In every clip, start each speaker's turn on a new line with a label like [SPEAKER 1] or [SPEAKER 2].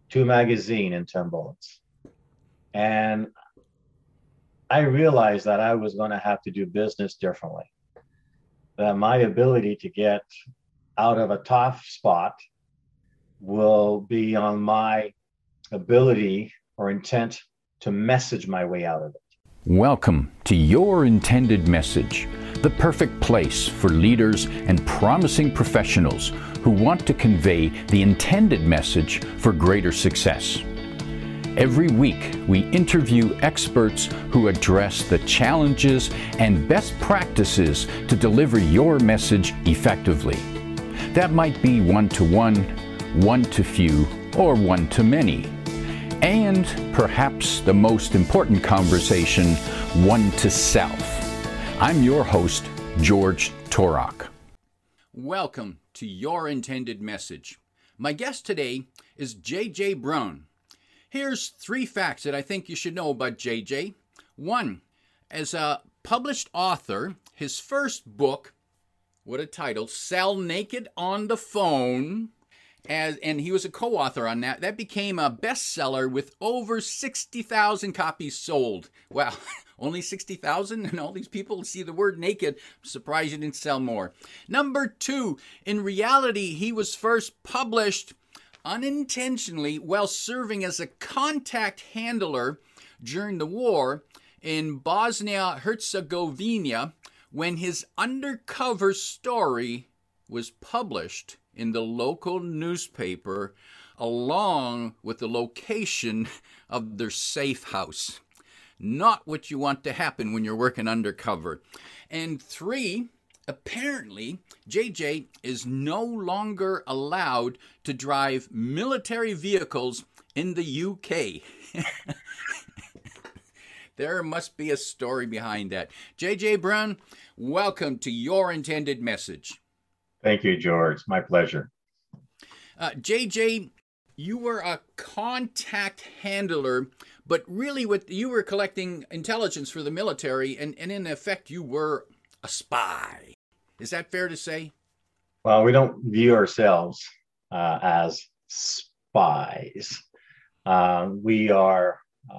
[SPEAKER 1] two magazine and 10 bullets. And I realized that I was going to have to do business differently, that my ability to get out of a tough spot will be on my ability or intent to message my way out of it.
[SPEAKER 2] Welcome to Your Intended Message, the perfect place for leaders and promising professionals who want to convey the intended message for greater success. Every week, we interview experts who address the challenges and best practices to deliver your message effectively. That might be one-to-one, one-to-few, or one-to-many. And perhaps the most important conversation, one-to-self. I'm your host, George Torok. Welcome to Your Intended Message. My guest today is J.J. Brown. Here's 3 facts that I think you should know about J.J. 1, as a published author, his first book, what a title, Sell Naked on the Phone, and he was a co-author on that. That became a bestseller with over 60,000 copies sold. Wow, only 60,000? And all these people see the word naked. I'm surprised you didn't sell more. Number 2, in reality, he was first published unintentionally while serving as a contact handler during the war in Bosnia-Herzegovina when his undercover story was published in the local newspaper along with the location of their safe house. Not what you want to happen when you're working undercover. And 3, apparently, JJ is no longer allowed to drive military vehicles in the UK. There must be a story behind that. JJ Brown, welcome to Your Intended Message.
[SPEAKER 1] Thank you, George. My pleasure.
[SPEAKER 2] JJ, you were a contact handler, but really you were collecting intelligence for the military, and in effect, you were a spy. Is that fair to say?
[SPEAKER 1] Well, we don't view ourselves as spies. We are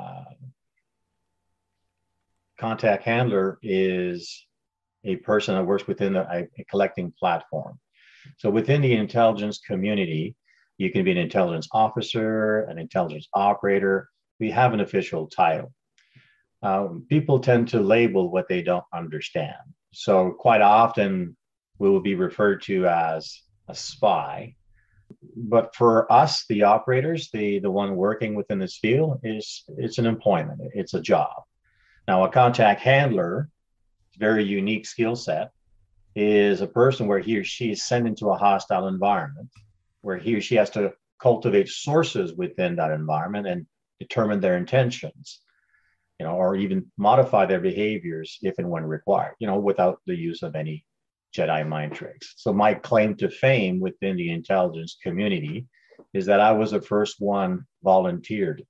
[SPEAKER 1] contact handler is a person that works within a collecting platform. So within the intelligence community, you can be an intelligence officer, an intelligence operator. We have an official title. People tend to label what they don't understand. So quite often we will be referred to as a spy. But for us, the operators, the one working within this field, it's an employment, it's a job. Now, a contact handler, very unique skill set, is a person where he or she is sent into a hostile environment, where he or she has to cultivate sources within that environment and determine their intentions, or even modify their behaviors if and when required, without the use of any Jedi mind tricks. So my claim to fame within the intelligence community is that I was the first one volunteered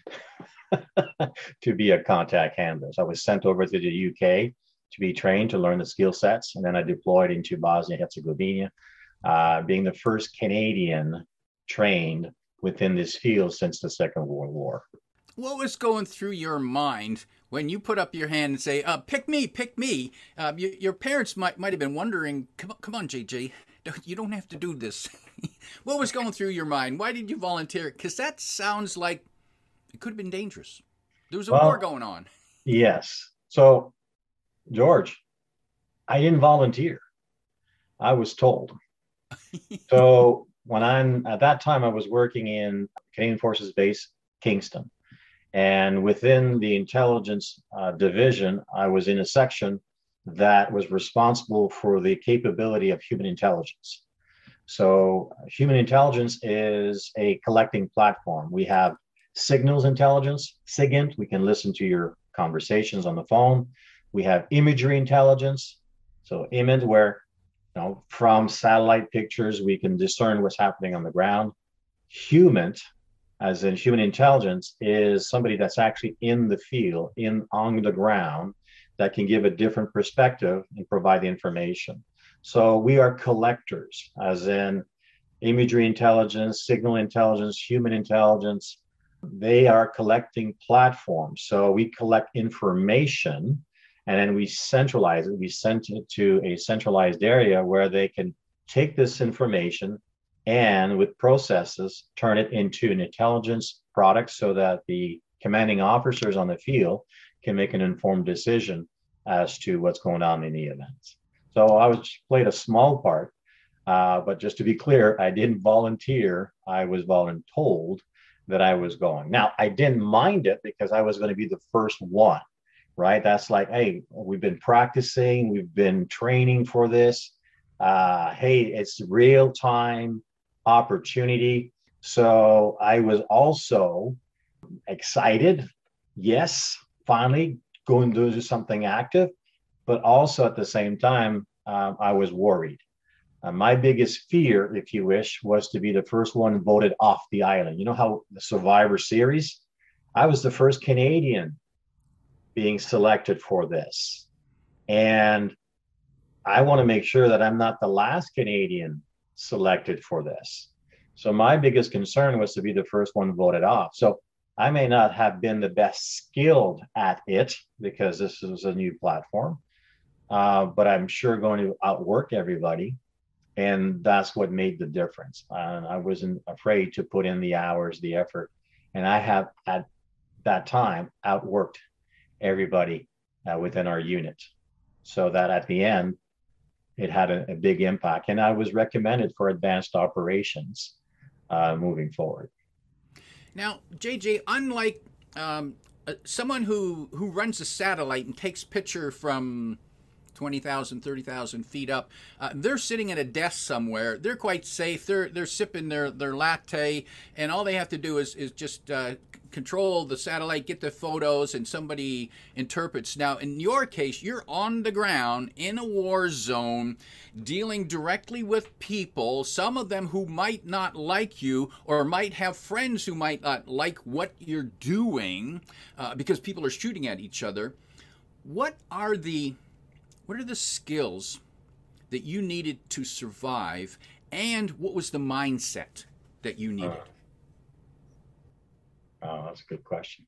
[SPEAKER 1] to be a contact handler. So I was sent over to the UK to be trained to learn the skill sets. And then I deployed into Bosnia-Herzegovina, being the first Canadian trained within this field since the Second World War.
[SPEAKER 2] What was going through your mind when you put up your hand and say, pick me, pick me? Your parents might have been wondering, come on, JJ, you don't have to do this. What was going through your mind? Why did you volunteer? Because that sounds like it could have been dangerous. There was a war going on.
[SPEAKER 1] Yes. So, George, I didn't volunteer. I was told. So at that time, I was working in Canadian Forces Base, Kingston. And within the intelligence division, I was in a section that was responsible for the capability of human intelligence. So human intelligence is a collecting platform. We have signals intelligence, SIGINT. We can listen to your conversations on the phone. We have imagery intelligence. So IMINT, where from satellite pictures, we can discern what's happening on the ground. HUMINT, as in human intelligence, is somebody that's actually in the field, on the ground, that can give a different perspective and provide the information. So we are collectors, as in imagery intelligence, signal intelligence, human intelligence. They are collecting platforms. So we collect information and then we centralize it. We send it to a centralized area where they can take this information and with processes turn it into an intelligence product so that the commanding officers on the field can make an informed decision as to what's going on in the events. So I was played a small part, but just to be clear, I didn't volunteer. I was voluntold that I was going. Now, I didn't mind it because I was going to be the first one, right? That's like, hey, we've been practicing, we've been training for this. Hey, it's real time opportunity. So I was also excited. Yes, finally going to do something active, but also at the same time, I was worried. My biggest fear, if you wish, was to be the first one voted off the island. You know how the Survivor Series? I was the first Canadian being selected for this. And I want to make sure that I'm not the last Canadian selected for this. So my biggest concern was to be the first one voted off. So I may not have been the best skilled at it because this is a new platform, but I'm sure going to outwork everybody. And that's what made the difference. I wasn't afraid to put in the hours, the effort. And I have at that time outworked everybody within our unit so that at the end, it had a big impact. And I was recommended for advanced operations moving forward.
[SPEAKER 3] Now, JJ, unlike someone who runs a satellite and takes picture from 20,000, 30,000 feet up, they're sitting at a desk somewhere. They're quite safe. They're sipping their latte, and all they have to do is just control the satellite, get the photos, and somebody interprets. Now, in your case, you're on the ground in a war zone, dealing directly with people, some of them who might not like you or might have friends who might not like what you're doing because people are shooting at each other. What are the skills that you needed to survive, and what was the mindset that you needed?
[SPEAKER 1] Oh, that's a good question.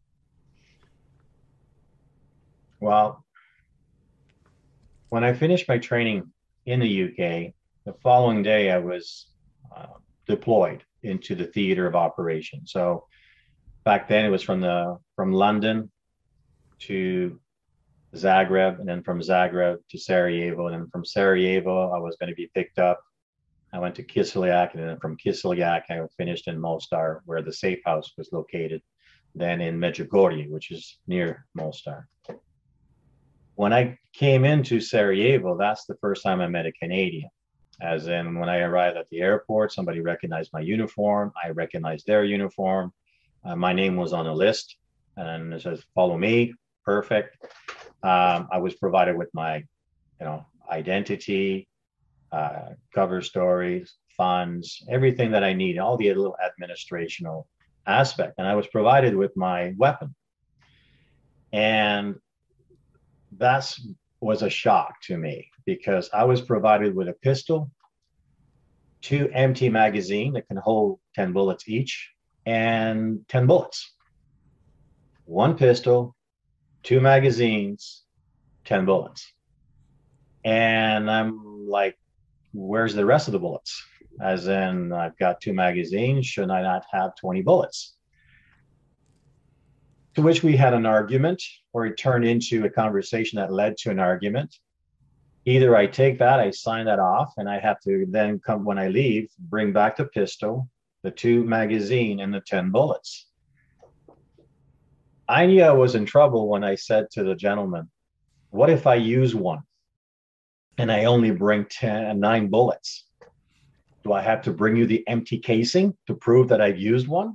[SPEAKER 1] Well, when I finished my training in the UK, the following day I was deployed into the theater of operations. So back then it was from London to Zagreb, and then from Zagreb to Sarajevo, and then from Sarajevo I was going to be picked up. I went to Kislyak, and then from Kislyak I finished in Mostar, where the safe house was located, then in Medjugorje, which is near Mostar. When I came into Sarajevo, that's the first time I met a Canadian. As in, when I arrived at the airport, somebody recognized my uniform. I recognized their uniform. My name was on a list, and it says, "Follow me." Perfect. I was provided with my, identity, cover stories, funds, everything that I need, all the little administrational aspect. And I was provided with my weapon. And that was a shock to me because I was provided with a pistol, 2 empty magazines that can hold 10 bullets each, and 10 bullets. 1 pistol, 2 magazines, 10 bullets. And I'm like, where's the rest of the bullets? As in, I've got 2 magazines. Should I not have 20 bullets? To which we had an argument, or it turned into a conversation that led to an argument. Either I take that, I sign that off, and I have to then come when I leave, bring back the pistol, the 2 magazine, and the 10 bullets. I knew I was in trouble when I said to the gentleman, what if I use one and I only bring 9 bullets? Do I have to bring you the empty casing to prove that I've used one?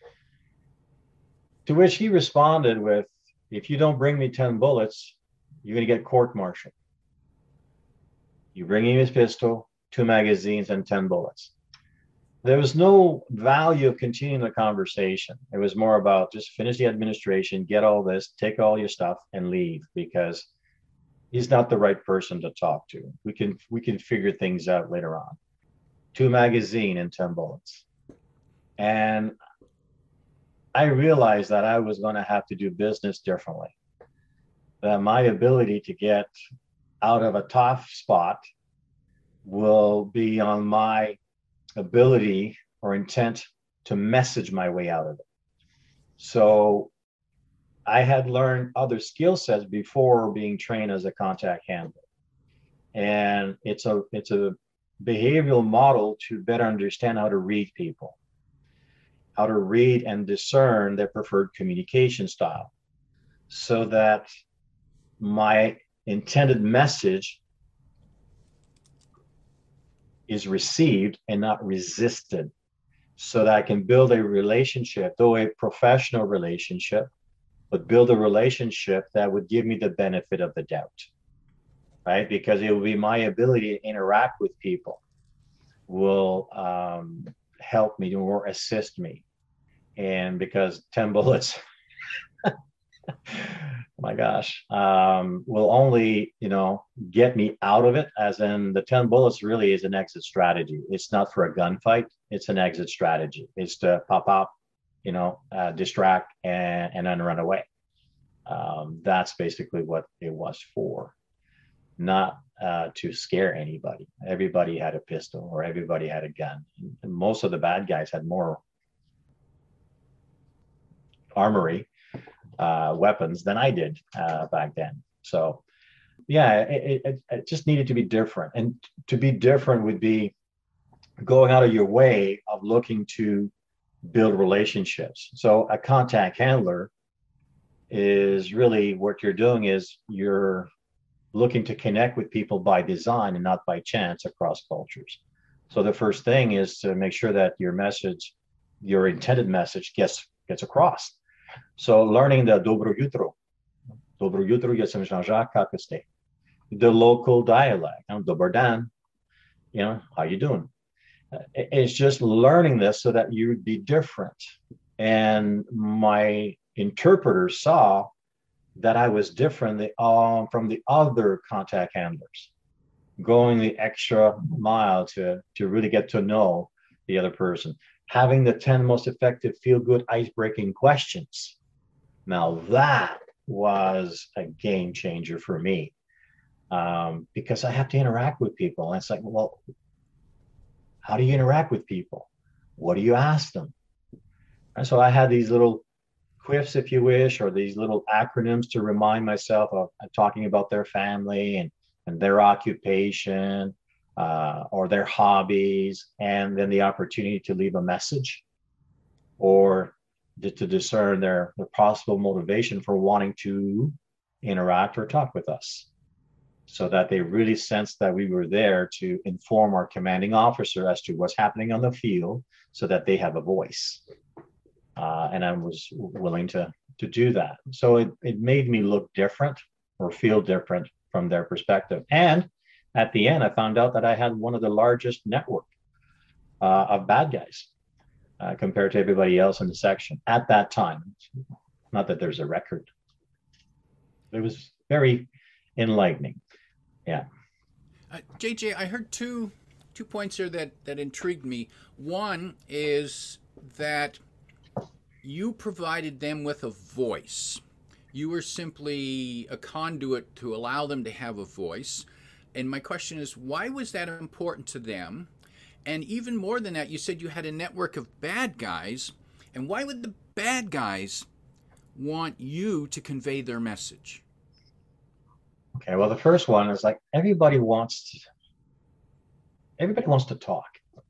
[SPEAKER 1] To which he responded with, if you don't bring me 10 bullets, you're going to get court-martialed. You bring me his pistol, 2 magazines, and 10 bullets. There was no value of continuing the conversation. It was more about just finish the administration, get all this, take all your stuff, and leave, because he's not the right person to talk to. We can figure things out later on. 2 magazine and 10 bullets. And I realized that I was going to have to do business differently, that my ability to get out of a tough spot will be on my ability or intent to message my way out of it. So I had learned other skill sets before being trained as a contact handler. And it's a behavioral model to better understand how to read people, how to read and discern their preferred communication style, so that my intended message is received and not resisted, so that I can build a relationship, though a professional relationship, but build a relationship that would give me the benefit of the doubt, right? Because it will be my ability to interact with people will help me or assist me. And because 10 bullets, my gosh, will only, get me out of it, as in the 10 bullets really is an exit strategy. It's not for a gunfight. It's an exit strategy. It's to pop up, distract and then run away. That's basically what it was for, not to scare anybody. Everybody had a pistol or everybody had a gun. And most of the bad guys had more armory, weapons than I did back then. So yeah, it just needed to be different. And to be different would be going out of your way of looking to build relationships. So a contact handler is really what you're doing is you're looking to connect with people by design and not by chance across cultures. So the first thing is to make sure that your message, your intended message gets across. So learning the Dobro jutro, jestem Jean-Jacques, kako ste, the local dialect, Dobar dan, how you doing? It's just learning this so that you would be different. And my interpreter saw that I was different from the other contact handlers, going the extra mile to really get to know the other person, having the 10 most effective feel-good ice-breaking questions. Now that was a game changer for me, because I have to interact with people. And it's like, well, how do you interact with people? What do you ask them? And so I had these little quiffs, if you wish, or these little acronyms to remind myself of talking about their family and their occupation, or their hobbies, and then the opportunity to leave a message or to discern their possible motivation for wanting to interact or talk with us, so that they really sensed that we were there to inform our commanding officer as to what's happening on the field, so that they have a voice. And I was willing to do that. So it made me look different or feel different from their perspective. And at the end, I found out that I had one of the largest network of bad guys compared to everybody else in the section at that time. Not that there's a record. It was very enlightening. Yeah.
[SPEAKER 3] JJ, I heard two points here that intrigued me. One is that you provided them with a voice. You were simply a conduit to allow them to have a voice. And my question is, why was that important to them? And even more than that, you said you had a network of bad guys. And why would the bad guys want you to convey their message?
[SPEAKER 1] Okay, well, the first one is like everybody wants to talk.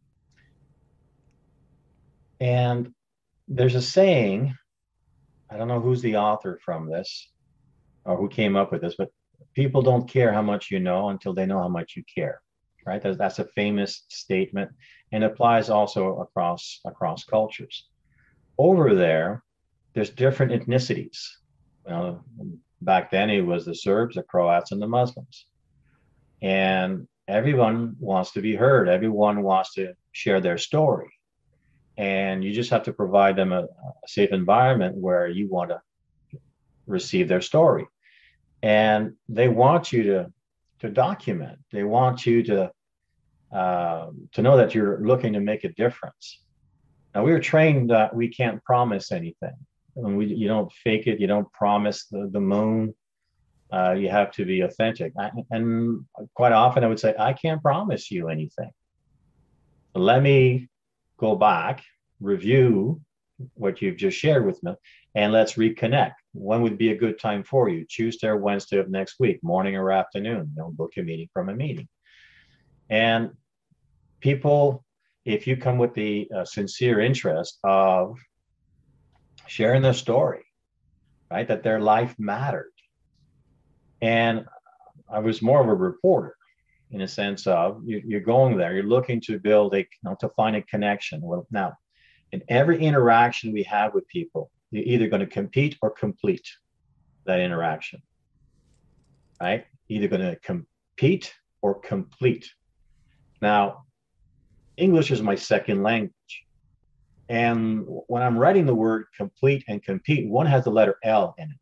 [SPEAKER 1] And there's a saying, I don't know who's the author from this or who came up with this, but people don't care how much you know until they know how much you care, right? That's a famous statement and applies also across cultures. Over there's different ethnicities. Back then it was the Serbs, the Croats, and the Muslims. And everyone wants to be heard. Everyone wants to share their story. And you just have to provide them a safe environment where you want to receive their story. And they want you to document. They want you to to know that you're looking to make a difference. Now, we were trained that we can't promise anything. And you don't fake it. You don't promise the moon. You have to be authentic. And quite often I would say, I can't promise you anything. Let me go back, review what you've just shared with me, and let's reconnect. When would be a good time for you? Tuesday or Wednesday of next week, morning or afternoon. Book a meeting from a meeting. And people, if you come with the sincere interest of sharing their story, right, that their life mattered. And I was more of a reporter in a sense of you're going there, you're looking to build to find a connection. Well, now, in every interaction we have with people, you're either going to compete or complete that interaction, right? Either going to compete or complete. Now, English is my second language. And when I'm writing the word complete and compete, one has the letter L in it.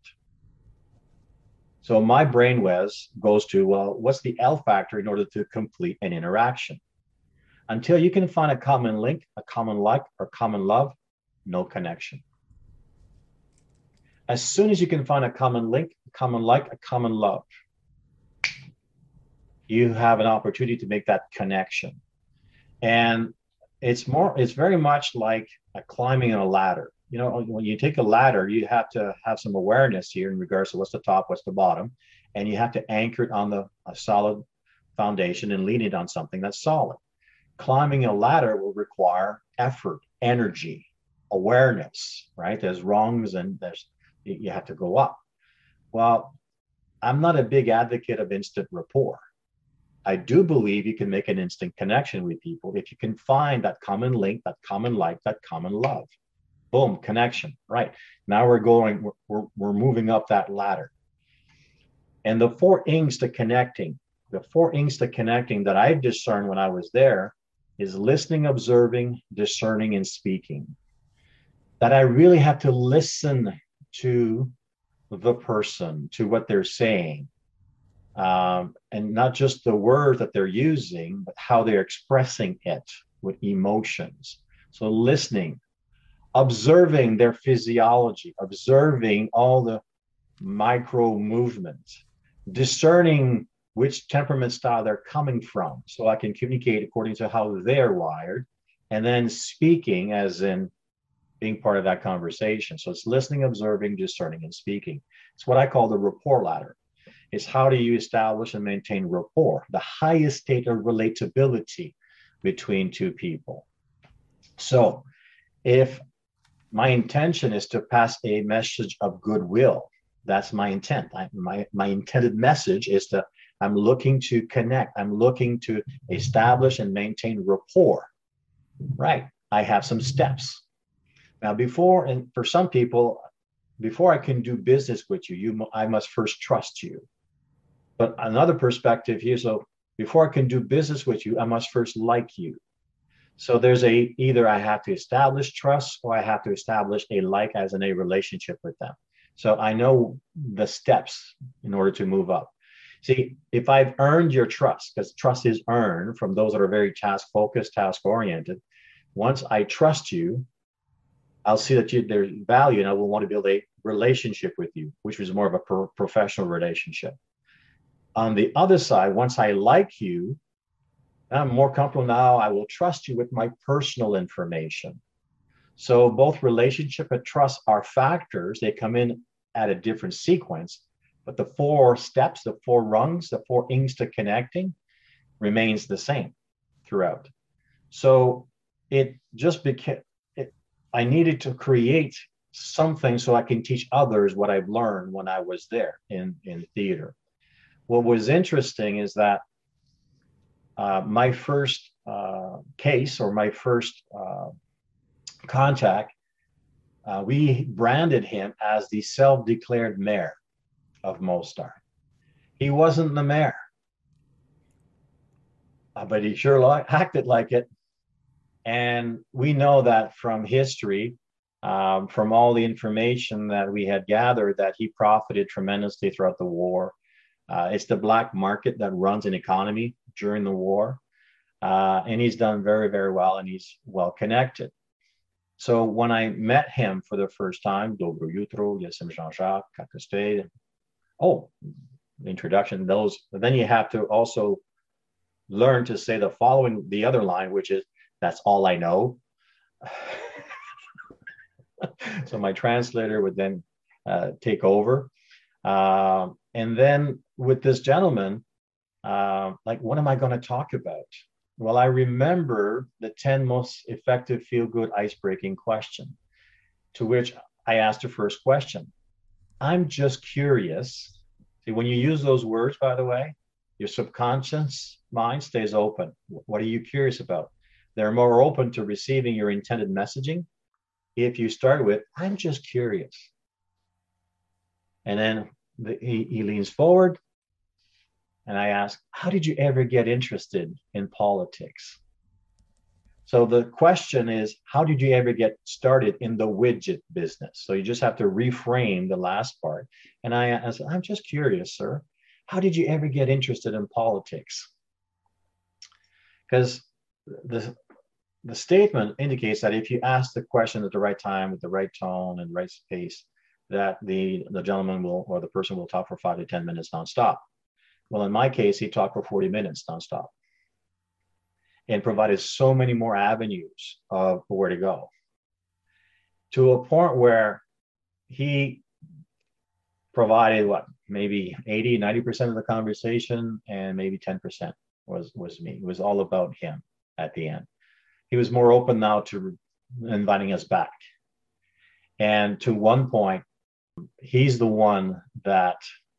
[SPEAKER 1] So my brain goes to, well, what's the L factor in order to complete an interaction? Until you can find a common link, a common like, or common love, no connection. As soon as you can find a common link, a common like, a common love, you have an opportunity to make that connection. And it's very much like climbing a ladder. When you take a ladder, you have to have some awareness here in regards to what's the top, what's the bottom, and you have to anchor it on a solid foundation and lean it on something that's solid. Climbing a ladder will require effort, energy, awareness, right? There's rungs and you have to go up. Well, I'm not a big advocate of instant rapport. I do believe you can make an instant connection with people if you can find that common link, that common like, that common love. Boom, connection. Right. Now we're moving up that ladder. And the four Ings to connecting that I discerned when I was there is listening, observing, discerning, and speaking. That I really have to listen to the person, to what they're saying. And not just the words that they're using, but how they're expressing it with emotions. So listening, observing their physiology, observing all the micro movements, discerning which temperament style they're coming from so I can communicate according to how they're wired, and then speaking as in being part of that conversation. So it's listening, observing, discerning, and speaking. It's what I call the rapport ladder. It's how do you establish and maintain rapport, the highest state of relatability between two people. So if my intention is to pass a message of goodwill, that's my intent. My intended message is I'm looking to connect. I'm looking to establish and maintain rapport. Right. I have some steps. Now, for some people, before I can do business with you, I must first trust you. But another perspective here, so before I can do business with you, I must first like you. So there's either I have to establish trust or I have to establish a like as in a relationship with them. So I know the steps in order to move up. See, if I've earned your trust, because trust is earned from those that are very task-focused, task-oriented, once I trust you, I'll see that there's value and I will want to build a relationship with you, which is more of a professional relationship. On the other side, once I like you, I'm more comfortable now. I will trust you with my personal information. So both relationship and trust are factors. They come in at a different sequence, but the four steps, the four rungs, the four Ings to connecting remains the same throughout. So it just became, I needed to create something so I can teach others what I've learned when I was there in theater. What was interesting is that my first case or my first contact, we branded him as the self-declared mayor of Mostar. He wasn't the mayor, but he sure acted like it. And we know that from history, from all the information that we had gathered, that he profited tremendously throughout the war. It's the black market that runs an economy during the war. And he's done very, very well, and he's well connected. So when I met him for the first time, Dobro Jutro, Yesem Jean-Jacques, Kakastay, oh, introduction, those, then you have to also learn to say the other line, which is, that's all I know. So my translator would then take over. And then with this gentleman, like, what am I going to talk about? Well, I remember the 10 most effective feel-good ice-breaking question, to which I asked the first question. I'm just curious. See, when you use those words, by the way, your subconscious mind stays open. What are you curious about? They're more open to receiving your intended messaging if you start with, I'm just curious. And then he leans forward, and I ask, how did you ever get interested in politics? So the question is, how did you ever get started in the widget business? So you just have to reframe the last part. And I said, I'm just curious, sir. How did you ever get interested in politics? Because the statement indicates that if you ask the question at the right time, with the right tone and right pace, that the gentleman will, or the person will talk for 5 to 10 minutes nonstop. Well, in my case, he talked for 40 minutes nonstop and provided so many more avenues of where to go, to a point where he provided maybe 80, 90% of the conversation, and maybe 10% was me. It was all about him at the end. He was more open now to inviting us back. And to one point, he's the one that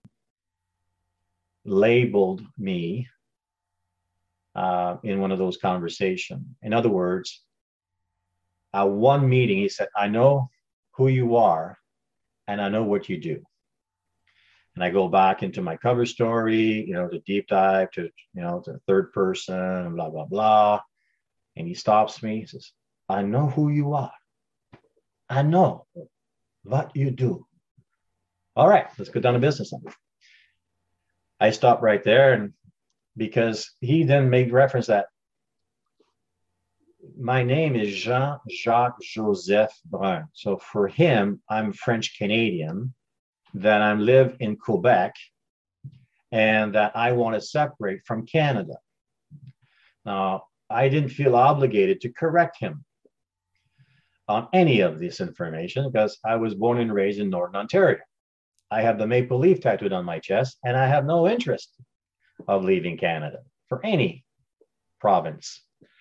[SPEAKER 1] labeled me in one of those conversations. In other words, at one meeting, he said, I know who you are and I know what you do. And I go back into my cover story, to deep dive to, to third person, blah, blah, blah. And he stops me. He says, I know who you are. I know what you do. All right, let's go down to business. I stopped right there, and because he then made reference that my name is Jean-Jacques Joseph Brun. So for him, I'm French Canadian, that I live in Quebec, and that I want to separate from Canada. Now, I didn't feel obligated to correct him on any of this information because I was born and raised in Northern Ontario. I have the maple leaf tattooed on my chest, and I have no interest of leaving Canada for any province.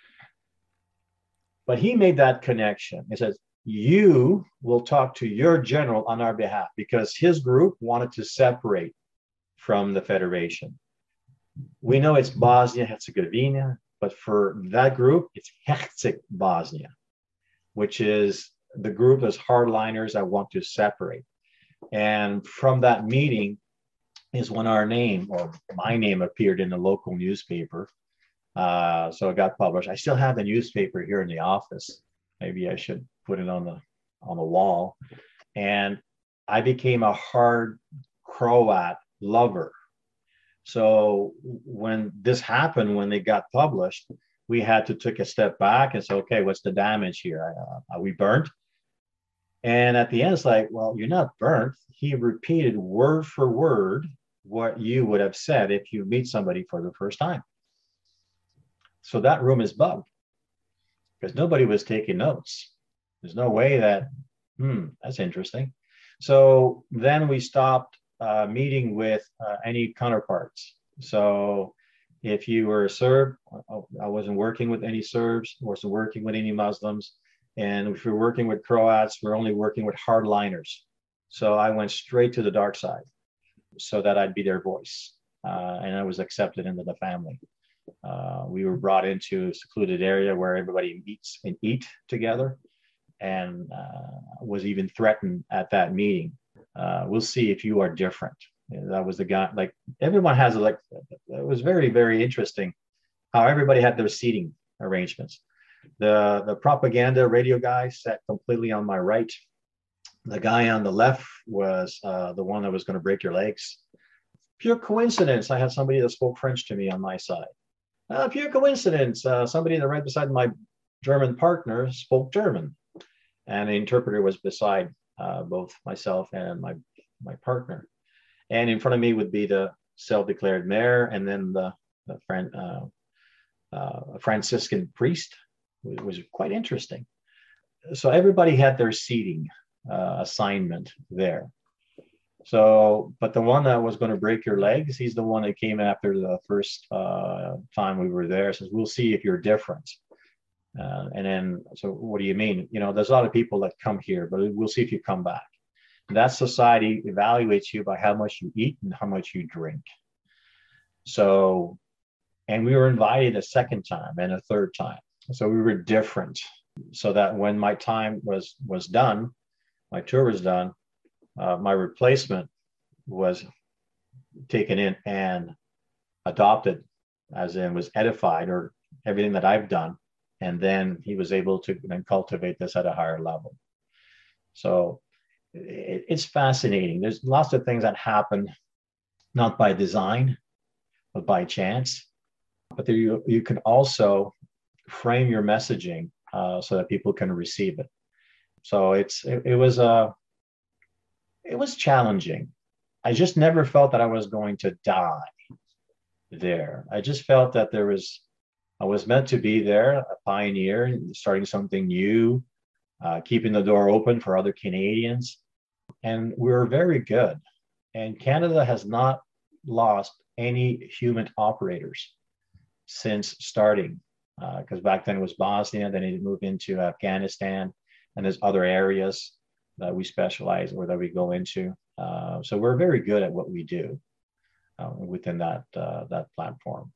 [SPEAKER 1] But he made that connection. He says, you will talk to your general on our behalf, because his group wanted to separate from the Federation. We know it's Bosnia-Herzegovina, but for that group, it's Herceg Bosnia, which is the group of hardliners that want to separate. And from that meeting is when our name, or my name, appeared in the local newspaper. So it got published. I still have the newspaper here in the office. Maybe I should put it on the wall. And I became a hard Croat lover. So when this happened, when they got published, we had to take a step back and say, okay, what's the damage here? Are we burnt? And at the end, it's like, well, you're not burnt. He repeated word for word what you would have said if you meet somebody for the first time. So that room is bugged because nobody was taking notes. There's no way that, that's interesting. So then we stopped meeting with any counterparts. So if you were a Serb, I wasn't working with any Serbs, wasn't working with any Muslims. And if we're working with Croats, we're only working with hardliners. So I went straight to the dark side so that I'd be their voice. And I was accepted into the family. We were brought into a secluded area where everybody meets and eat together, and was even threatened at that meeting. We'll see if you are different. That was the guy, like everyone has it was very, very interesting how everybody had their seating arrangements. The propaganda radio guy sat completely on my right. The guy on the left was the one that was going to break your legs. Pure coincidence, I had somebody that spoke French to me on my side. Pure coincidence. Somebody that right beside my German partner spoke German, and the interpreter was beside both myself and my partner. And in front of me would be the self-declared mayor, and then the Franciscan priest. It was quite interesting. So everybody had their seating assignment there. So, but the one that was going to break your legs, he's the one that came after the first time we were there. Says, "We'll see if you're different." And then, so what do you mean? You know, there's a lot of people that come here, but we'll see if you come back. That society evaluates you by how much you eat and how much you drink. So, and we were invited a second time and a third time. So we were different. So that when my time was done, my tour was done, my replacement was taken in and adopted, as in was edified, or everything that I've done. And then he was able to then cultivate this at a higher level. So it's fascinating. There's lots of things that happen, not by design, but by chance. But there you can also frame your messaging so that people can receive it. So it was challenging. I just never felt that I was going to die there. I just felt that I was meant to be there, a pioneer, starting something new, keeping the door open for other Canadians. And we were very good. And Canada has not lost any human operators since starting, because back then it was Bosnia, then it moved into Afghanistan, and there's other areas that we specialize or that we go into. So we're very good at what we do within that platform.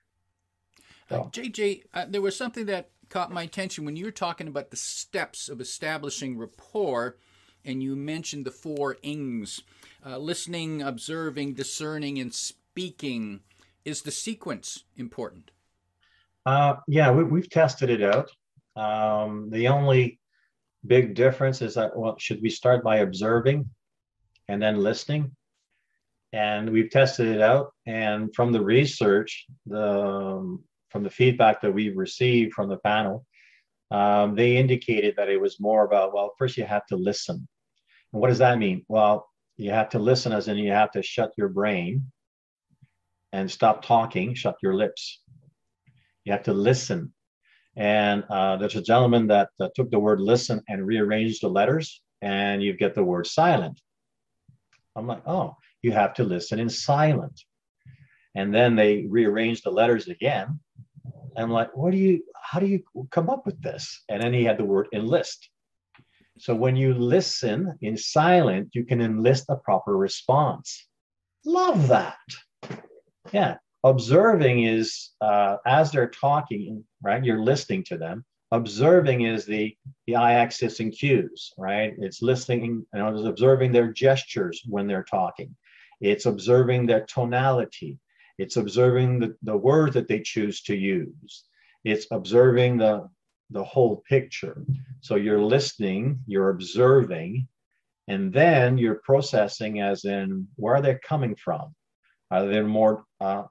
[SPEAKER 1] So.
[SPEAKER 3] JJ, there was something that caught my attention when you were talking about the steps of establishing rapport, and you mentioned the 4 Ings: listening, observing, discerning, and speaking. Is the sequence important?
[SPEAKER 1] Yeah, we've tested it out. The only big difference is that, well, should we start by observing and then listening? And we've tested it out. And from the research, from the feedback that we've received from the panel, they indicated that it was more about, well, first you have to listen. And what does that mean? Well, you have to listen as in you have to shut your brain and stop talking, shut your lips. You have to listen. And there's a gentleman that took the word listen and rearranged the letters, and you get the word silent. I'm like, oh, you have to listen in silent. And then they rearranged the letters again. And I'm like, how do you come up with this? And then he had the word enlist. So when you listen in silent, you can enlist a proper response. Love that. Yeah. Observing is as they're talking, right? You're listening to them. Observing is the I-axis and cues, right? It's listening and it's observing their gestures when they're talking. It's observing their tonality. It's observing the words that they choose to use. It's observing the whole picture. So you're listening, you're observing, and then you're processing as in, where are they coming from? Are they more,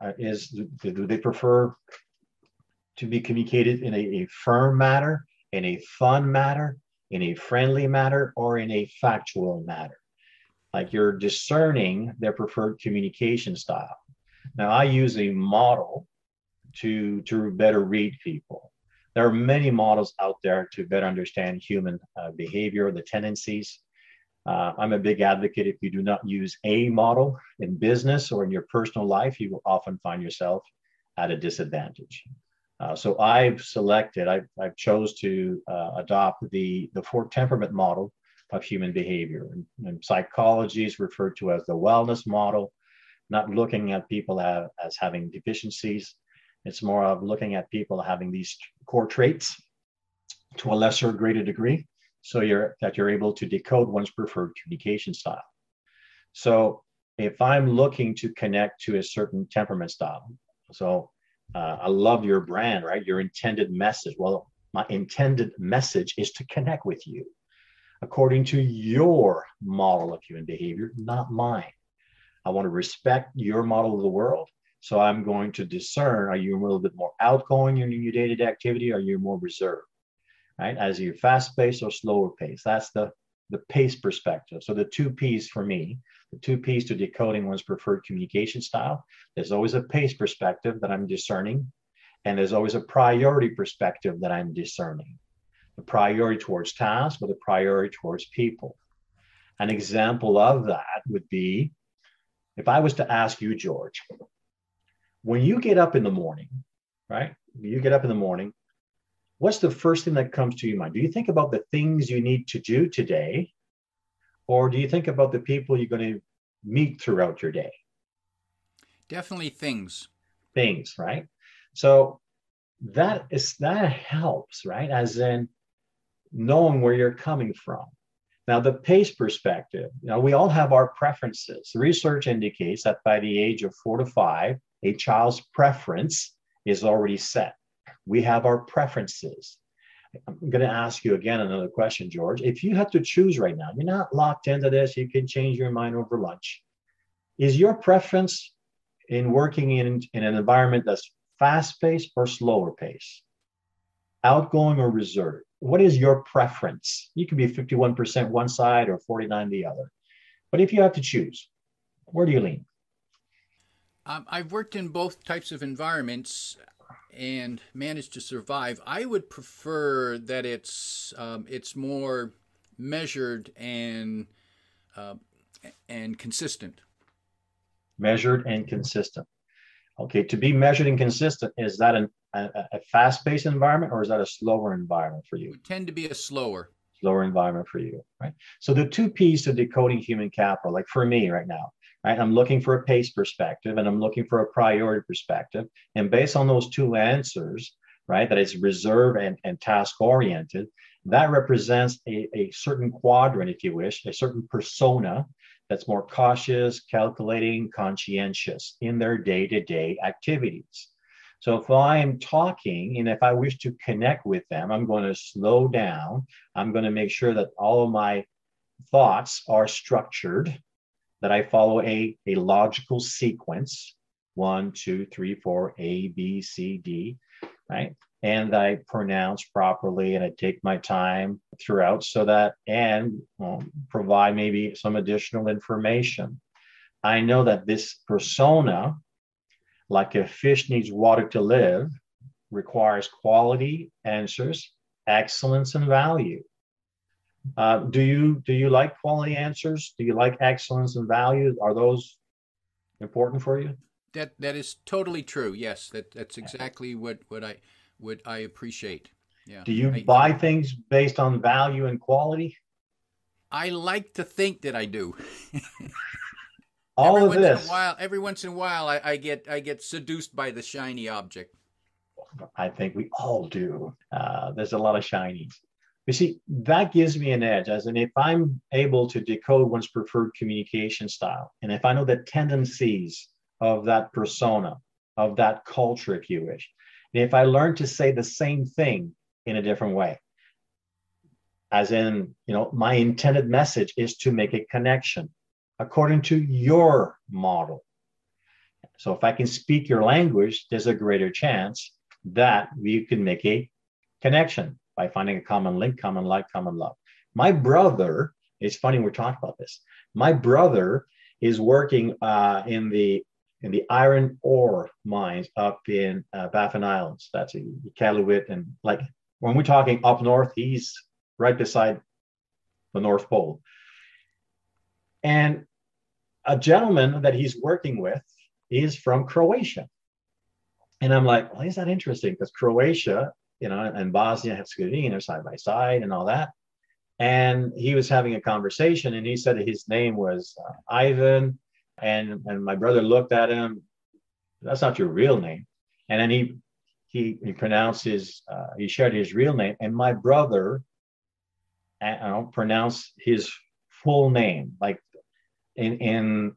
[SPEAKER 1] do they prefer to be communicated in a firm manner, in a fun manner, in a friendly manner, or in a factual manner? Like you're discerning their preferred communication style. Now, I use a model to better read people. There are many models out there to better understand human behavior, the tendencies. I'm a big advocate. If you do not use a model in business or in your personal life, you will often find yourself at a disadvantage. So I've chose to adopt the 4 temperament model of human behavior. And psychology is referred to as the wellness model, not looking at people as having deficiencies. It's more of looking at people having these core traits to a lesser or greater degree, so you're able to decode one's preferred communication style. So if I'm looking to connect to a certain temperament style, so I love your brand, right? Your intended message. Well, my intended message is to connect with you according to your model of human behavior, not mine. I want to respect your model of the world. So I'm going to discern, are you a little bit more outgoing in your day-to-day activity? Or are you more reserved, right? As you're fast-paced or slower paced. That's the pace perspective. So the two P's for me, the two P's to decoding one's preferred communication style. There's always a pace perspective that I'm discerning, and there's always a priority perspective that I'm discerning. The priority towards tasks or the priority towards people. An example of that would be, if I was to ask you, George, when you get up in the morning, right? You get up in the morning, what's the first thing that comes to your mind? Do you think about the things you need to do today? Or do you think about the people you're going to meet throughout your day?
[SPEAKER 3] Definitely things.
[SPEAKER 1] Things, right? So that helps, right? As in knowing where you're coming from. Now, the pace perspective, we all have our preferences. Research indicates that by the age of 4 to 5, a child's preference is already set. We have our preferences. I'm going to ask you again another question, George. If you had to choose right now, you're not locked into this, you can change your mind over lunch. Is your preference in working in an environment that's fast-paced or slower pace? Outgoing or reserved? What is your preference? You can be 51% one side or 49% the other. But if you have to choose, where do you lean?
[SPEAKER 3] I've worked in both types of environments and managed to survive. I would prefer that it's more measured and consistent.
[SPEAKER 1] Measured and consistent. Okay, to be measured and consistent, is that a fast-paced environment, or is that a slower environment for you?
[SPEAKER 3] It would tend to be a slower
[SPEAKER 1] Environment for you, right? So the two P's to decoding human capital, like for me right now, right? I'm looking for a pace perspective and I'm looking for a priority perspective. And based on those two answers, right, that is reserve and task oriented, that represents a certain quadrant, if you wish, a certain persona that's more cautious, calculating, conscientious in their day-to-day activities. So if I'm talking and if I wish to connect with them, I'm going to slow down. I'm going to make sure that all of my thoughts are structured, that I follow a logical sequence, 1, 2, 3, 4, A, B, C, D, right? And I pronounce properly and I take my time throughout so that, and provide maybe some additional information. I know that this persona, like a fish needs water to live, requires quality answers, excellence, and value. Do you like quality answers? Do you like excellence and value? Are those important for you?
[SPEAKER 3] That is totally true. Yes, that's exactly what I appreciate. Yeah.
[SPEAKER 1] Do you buy things based on value and quality?
[SPEAKER 3] I like to think that I do. Every once in a while, I get seduced by the shiny object.
[SPEAKER 1] I think we all do. There's a lot of shinies. You see, that gives me an edge, as in if I'm able to decode one's preferred communication style, and if I know the tendencies of that persona, of that culture, if you wish, and if I learn to say the same thing in a different way, as in, my intended message is to make a connection according to your model. So if I can speak your language, there's a greater chance that we can make a connection by finding a common link, common like, common love. My brother, it's funny we're talking about this. My brother is working in the iron ore mines up in Baffin Islands. That's Iqaluit, and like when we're talking up north, he's right beside the North Pole. And a gentleman that he's working with is from Croatia. And I'm like, well, is that interesting? Because Croatia, and Bosnia and Herzegovina are side by side and all that. And he was having a conversation and he said his name was Ivan. And my brother looked at him, that's not your real name. And then he pronounced he shared his real name. And my brother pronounced his full name, like in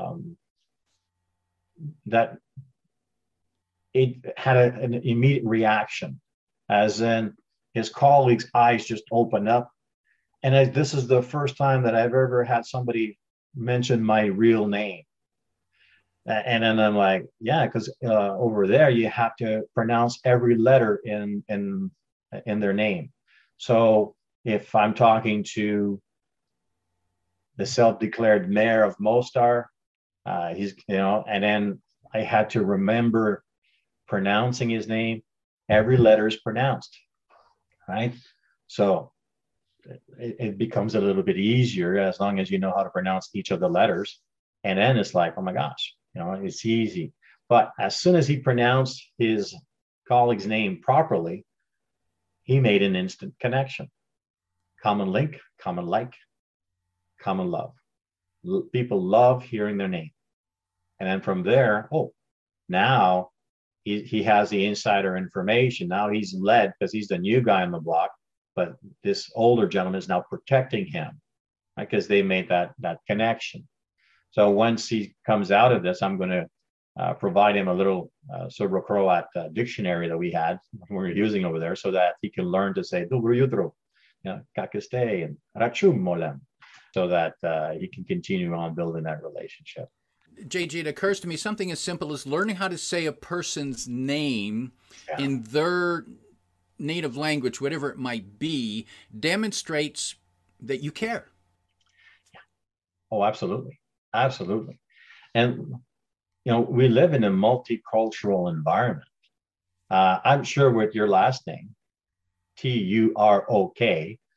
[SPEAKER 1] that it had an immediate reaction, as in his colleagues' eyes just opened up. And this is the first time that I've ever had somebody mention my real name. And then I'm like, yeah, because over there you have to pronounce every letter in their name. So if I'm talking to the self-declared mayor of Mostar, he's and then I had to remember pronouncing his name. Every letter is pronounced, right? So it becomes a little bit easier as long as you know how to pronounce each of the letters. And then it's like, oh my gosh, it's easy. But as soon as he pronounced his colleague's name properly, he made an instant connection. Common link, common like, common love. People love hearing their name. And then from there, now he has the insider information. Now he's led because he's the new guy on the block, but this older gentleman is now protecting him because they made that connection. So once he comes out of this, I'm going to provide him a little Serbo-Croat dictionary that we were using over there, so that he can learn to say "Dobro jutro," "Kakeste," and "Rachum molem," so that he can continue on building that relationship.
[SPEAKER 3] JJ, it occurs to me something as simple as learning how to say a person's name in their native language, whatever it might be, demonstrates that you care.
[SPEAKER 1] Oh, absolutely. Absolutely. And, we live in a multicultural environment. I'm sure with your last name, Turok,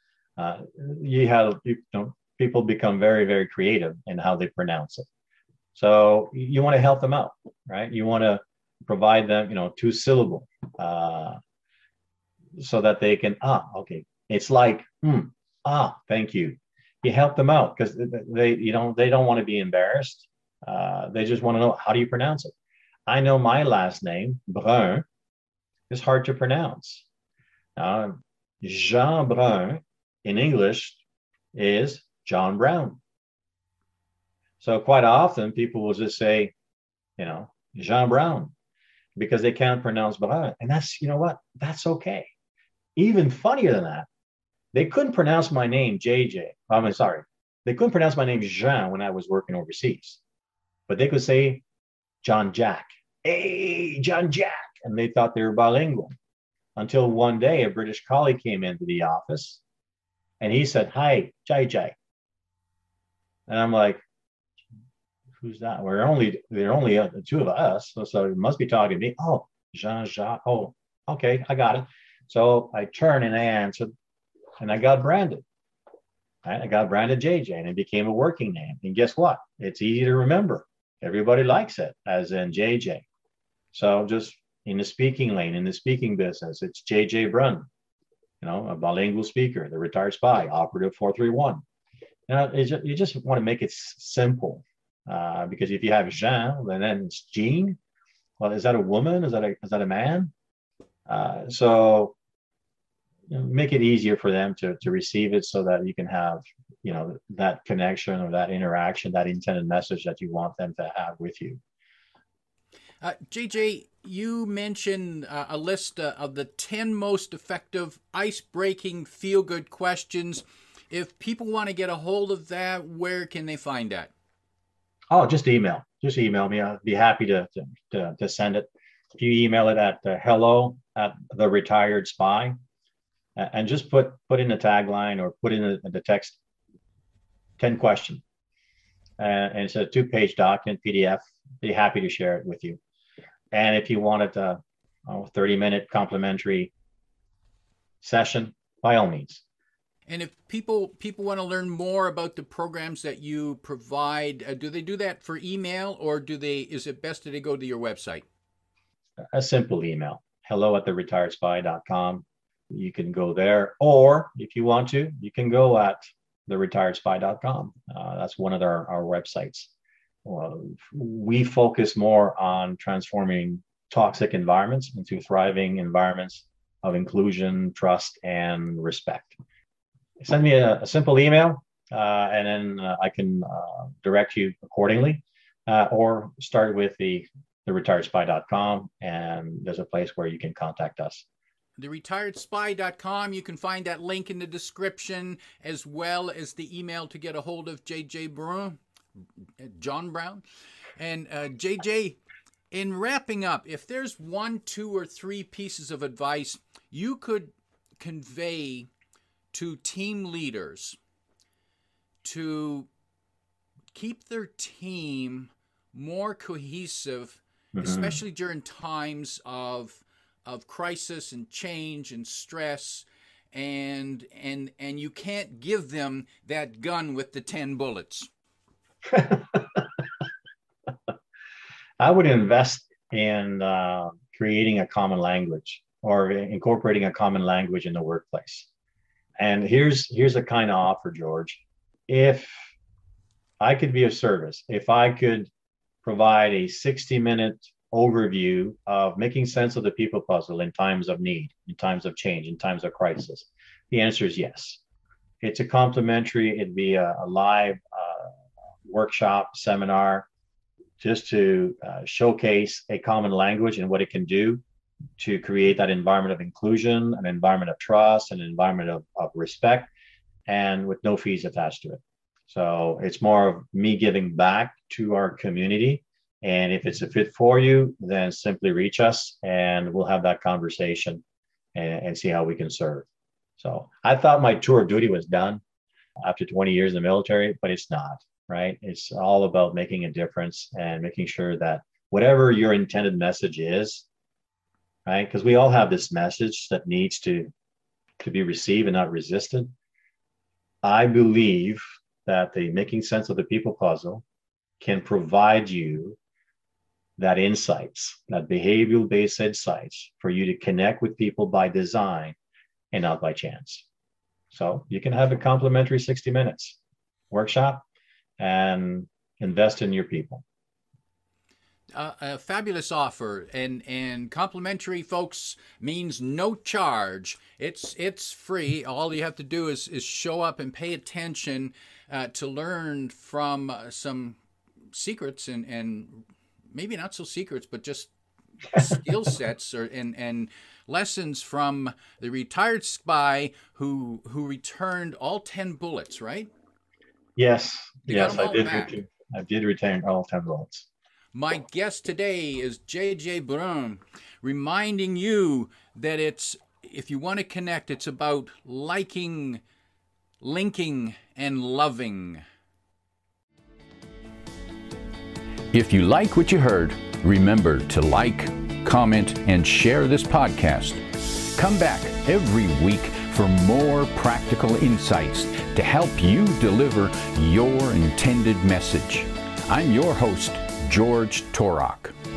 [SPEAKER 1] people become very, very creative in how they pronounce it. So you want to help them out, right? You want to provide them, 2-syllable, so that they can, okay. It's like, thank you. You help them out because they don't want to be embarrassed. They just want to know, how do you pronounce it? I know my last name, Brun, is hard to pronounce. Jean Brun in English is John Brown. So quite often people will just say, Jean Brown, because they can't pronounce Brun. And that's, that's okay. Even funnier than that, they couldn't pronounce my name, JJ. I'm sorry. They couldn't pronounce my name, Jean, when I was working overseas. But they could say John Jack. Hey, John Jack. And they thought they were bilingual. Until one day, a British colleague came into the office and he said, "Hi, JJ." And I'm like, "Who's that?" There are only the two of us. So it must be talking to me. "Oh, Jean Jacques. Oh, okay, I got it." So I turned and I answered, and I got branded. Right? I got branded JJ, and it became a working name. And guess what? It's easy to remember. Everybody likes it, as in JJ. So just in the speaking lane, in the speaking business, it's JJ Brun, a bilingual speaker, the retired spy, operative 431. You just want to make it simple, because if you have Jean, then it's Jean. Well, is that a woman? Is that a man? So make it easier for them to receive it, so that you can have that connection or that interaction, that intended message that you want them to have with you.
[SPEAKER 3] JJ, you mentioned a list of the 10 most effective ice-breaking feel-good questions. If people want to get a hold of that, where can they find that?
[SPEAKER 1] Oh, just email me. I'll be happy to send it. If you email it at hello@theretiredspy, and just put in the tagline or put in the text 10 questions, and it's a 2-page document PDF. Be happy to share it with you. And if you wanted a 30-minute complimentary session, by all means.
[SPEAKER 3] And if people want to learn more about the programs that you provide, do they do that for email, or is it best that they go to your website?
[SPEAKER 1] A simple email, hello@theretiredspy.com. You can go there, or if you want to, you can go at theretiredspy.com. That's one of our websites. We focus more on transforming toxic environments into thriving environments of inclusion, trust, and respect. Send me a simple email, and then I can direct you accordingly, or start with theretiredspy.com, and there's a place where you can contact us.
[SPEAKER 3] theretiredspy.com. You can find that link in the description, as well as the email to get a hold of JJ Brun. John Brown. And JJ, in wrapping up, if there's 1, 2, or 3 pieces of advice you could convey to team leaders to keep their team more cohesive, especially during times of crisis and change and stress, and you can't give them that gun with the 10 bullets.
[SPEAKER 1] I would invest in creating a common language or incorporating a common language in the workplace. And here's a kind of offer, George. If I could be of service, if I could provide a 60-minute overview of making sense of the people puzzle in times of need, in times of change, in times of crisis, the answer is yes. It's a complimentary, it'd be a live workshop, seminar, just to showcase a common language and what it can do to create that environment of inclusion, an environment of trust, an environment of respect, and with no fees attached to it. So it's more of me giving back to our community. And if it's a fit for you, then simply reach us and we'll have that conversation and see how we can serve. So I thought my tour of duty was done after 20 years in the military, but it's not, right? It's all about making a difference and making sure that whatever your intended message is, right? Because we all have this message that needs to be received and not resisted. I believe that the making sense of the people puzzle can provide you that insights, that behavioral-based insights for you to connect with people by design and not by chance. So you can have a complimentary 60 minutes workshop and invest in your people.
[SPEAKER 3] A fabulous offer, and complimentary, folks, means no charge. It's free. All you have to do is show up and pay attention to learn from some secrets and maybe not so secrets, but just skill sets and lessons from the retired spy who returned all 10 bullets, right?
[SPEAKER 1] Yes, I did return all 10 bullets.
[SPEAKER 3] My guest today is JJ Brun, reminding you that if you want to connect, it's about liking, linking, and loving.
[SPEAKER 2] If you like what you heard, remember to like, comment, and share this podcast. Come back every week for more practical insights to help you deliver your intended message. I'm your host, George Torok.